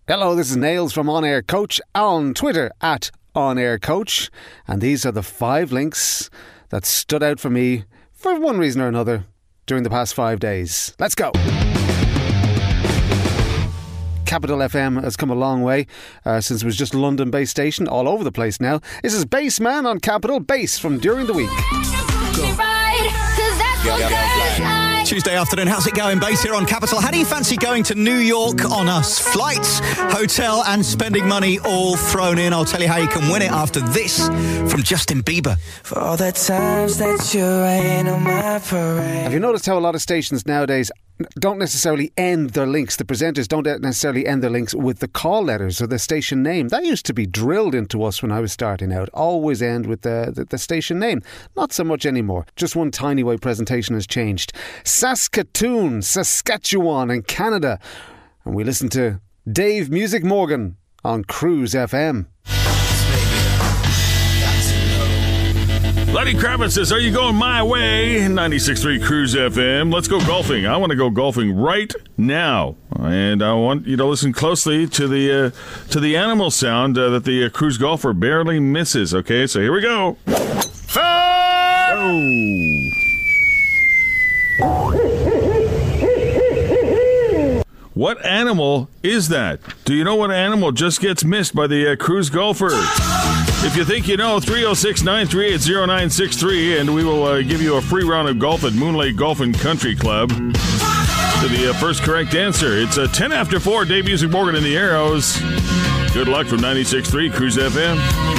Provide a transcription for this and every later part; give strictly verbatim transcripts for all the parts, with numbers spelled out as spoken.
Hello, this is Nails from On Air Coach on Twitter at On Air Coach, and these are the five links that stood out for me for one reason or another during the past five days. Let's go. Capital F M has come a long way uh, since it was just a London-based station, all over the place now. This is Bassman on Capital, Bass from During the Week. Tuesday afternoon, how's it going? Bass here on Capital. How do you fancy going to New York on us? Flights, hotel and spending money all thrown in. I'll tell you how you can win it after this from Justin Bieber. For all the times that you rain on my parade. Have you noticed how a lot of stations nowadays don't necessarily end their links? The presenters don't necessarily end their links with the call letters or the station name. That used to be drilled into us when I was starting out. Always end with the, the, the station name. Not so much anymore. Just one tiny way presentation has changed. Saskatoon, Saskatchewan in Canada. And we listen to Dave Music Morgan on Cruise F M. Lenny Kravitz says, are you going my way? ninety-six point three Cruise F M. Let's go golfing. I want to go golfing right now. And I want you to listen closely to the uh, to the animal sound uh, that the uh, cruise golfer barely misses. Okay, so here we go. Oh. What animal is that? Do you know what animal just gets missed by the uh, cruise golfer? If you think you know, three oh six, nine three eight, oh nine six three, and we will uh, give you a free round of golf at Moonlight Golf and Country Club. To the uh, first correct answer. It's uh, ten after four, Dave Music Morgan in the Arrows. Good luck from ninety-six point three Cruise F M.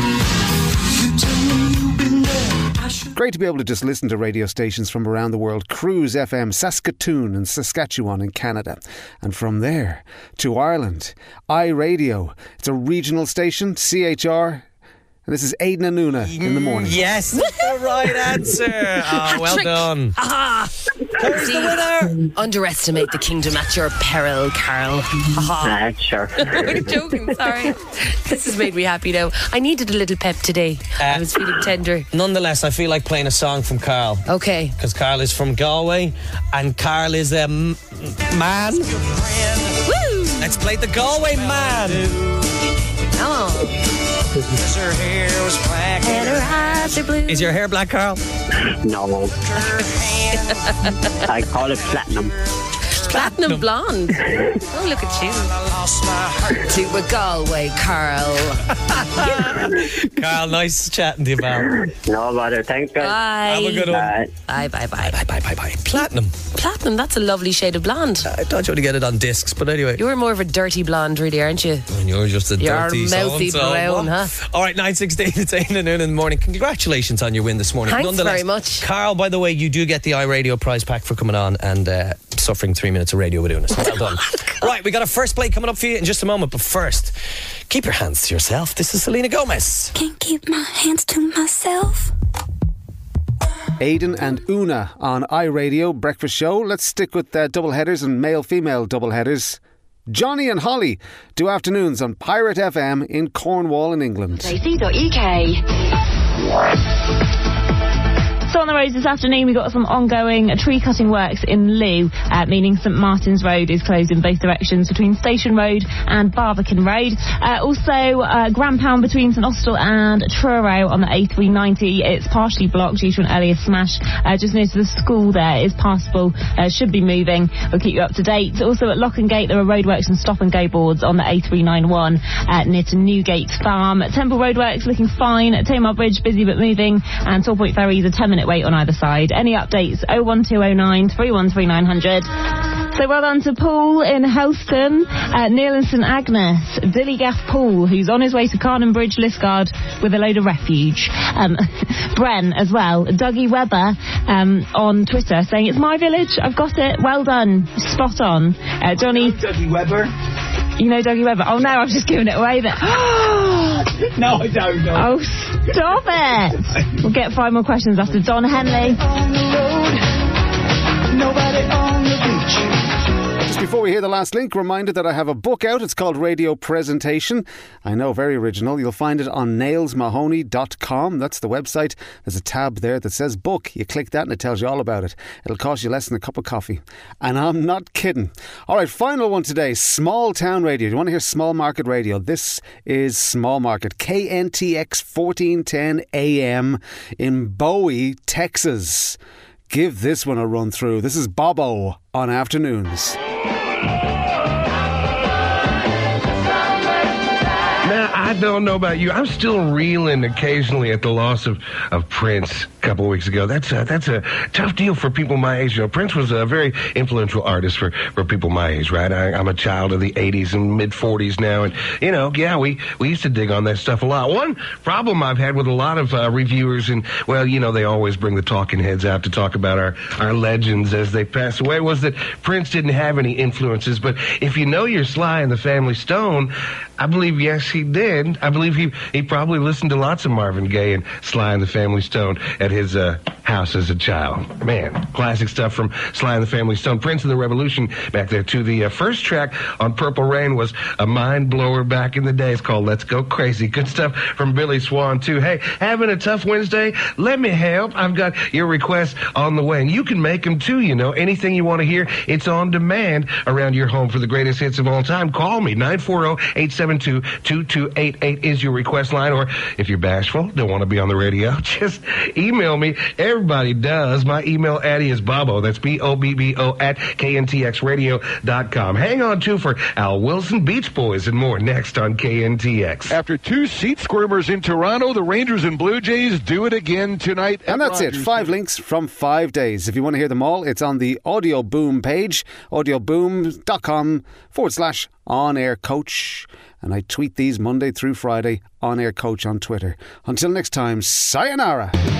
Great to be able to just listen to radio stations from around the world. Cruise F M, Saskatoon and Saskatchewan in Canada. And from there to Ireland, iRadio. It's a regional station, C H R. And this is Aidan and Una in the morning. Yes, the right answer. Oh, well done. Ah, Who's the winner? Underestimate the kingdom at your peril, Carl. Ah, sure. I'm joking, sorry. This has made me happy now. I needed a little pep today. Uh, I was feeling tender. Nonetheless, I feel like playing a song from Carl. Okay. Because Carl is from Galway, and Carl is a m- man. Woo! Let's play the Galway Man. Come on. Her hair was black And her eyes are blue. Is your hair black, Carl? No. I call it platinum. Platinum blonde. Oh, look at you. I lost my heart. To a Galway, Carl. Carl, nice chatting to you, pal. No bother. Thanks, guys. Bye. Have a good one. Bye. Bye, bye, bye. Bye, bye, bye, bye. Platinum. Platinum, that's a lovely shade of blonde. I thought you would get it on discs, but anyway. You're more of a dirty blonde, really, aren't you? And you're just a You're dirty mouthy so-and-so. brown, huh? All right, nine sixteen, it's eight in the morning. Congratulations on your win this morning. Thanks Nonetheless, very much. Carl, by the way, you do get the iRadio prize pack for coming on and uh, suffering three minutes of radio with Una. Well done. Right, we got a first play coming up for you in just a moment, but first, keep your hands to yourself. This is Selena Gomez. Can't keep my hands to myself. Aidan and Una on iRadio Breakfast Show. Let's stick with uh, double headers and male-female double headers. Johnny and Holly do afternoons on Pirate F M in Cornwall in England. So on the roads this afternoon, we've got some ongoing tree cutting works in Looe, uh, meaning St Martin's Road is closed in both directions between Station Road and Barbican Road. Uh, also, uh, Grandpound between St Austell and Truro on the A three ninety. It's partially blocked due to an earlier smash. Uh, just near to the school there is passable, uh, should be moving. We'll keep you up to date. Also at Lockengate, there are roadworks and stop and go boards on the A three ninety-one uh, near to Newgate Farm. Temple Roadworks looking fine. Tamar Bridge busy but moving, and Tall Point Ferry is a ten minute wait on either side. Any updates? oh one two oh nine, three one three nine hundred. So well done to Paul in Helston, uh, Neil and St Agnes, Dillygaff Paul, who's on his way to Carnan Bridge, Liscard, with a load of refuge. Um, Bren as well, Dougie Webber um, on Twitter saying, it's my village, I've got it, well done, spot on. Uh, Johnny... Dougie Webber? You know Dougie Webber? Oh no, I've just given it away then. No, I don't know. Oh, stop it! We'll get five more questions after Don Henley. Just Before we hear the last link, reminded that I have a book out. It's called Radio Presentation. I know, very original. You'll find it on nails mahoney dot com. That's the website. There's a tab there that says book. You click that and it tells you all about it. It'll cost you less than a cup of coffee. And I'm not kidding. All right, final one today. Small town radio. You want to hear small market radio? This is Small Market. K N T X fourteen ten A M in Bowie, Texas. Give this one a run through. This is Bobo on Afternoons. Now, I don't know about you. I'm still reeling occasionally at the loss of, of Prince a couple of weeks ago. That's a, that's a tough deal for people my age. You know, Prince was a very influential artist for, for people my age, right? I, I'm a child of the eighties and mid-forties now. And, you know, yeah, we, we used to dig on that stuff a lot. One problem I've had with a lot of uh, reviewers, and, well, you know, they always bring the talking heads out to talk about our, our legends as they pass away, was that Prince didn't have any influences. But if you know your Sly and the Family Stone, I believe, yes, he did. I believe he, he probably listened to lots of Marvin Gaye and Sly and the Family Stone at his uh, house as a child. Man, classic stuff from Sly and the Family Stone. Prince and the Revolution back there, too. The uh, first track on Purple Rain was a mind blower back in the day. It's called Let's Go Crazy. Good stuff from Billy Swan, too. Hey, having a tough Wednesday? Let me help. I've got your requests on the way. And you can make them, too, you know. Anything you want to hear, it's on demand around your home for the greatest hits of all time. Call me. nine four zero, eight seven two, two two eight eight is your request line. Or if you're bashful, don't want to be on the radio, just email me. Everybody does. My email addy is Bobo. That's B O B B O at K N T X radio dot com. Hang on, too, for Al Wilson, Beach Boys, and more next on K N T X. After two seat squirmers in Toronto, the Rangers and Blue Jays do it again tonight. And that's Rogers. It. Five links from five days. If you want to hear them all, it's on the Audio Boom page, audioboom.com forward slash on air coach. And I tweet these Monday through Friday, on air coach on Twitter. Until next time, sayonara.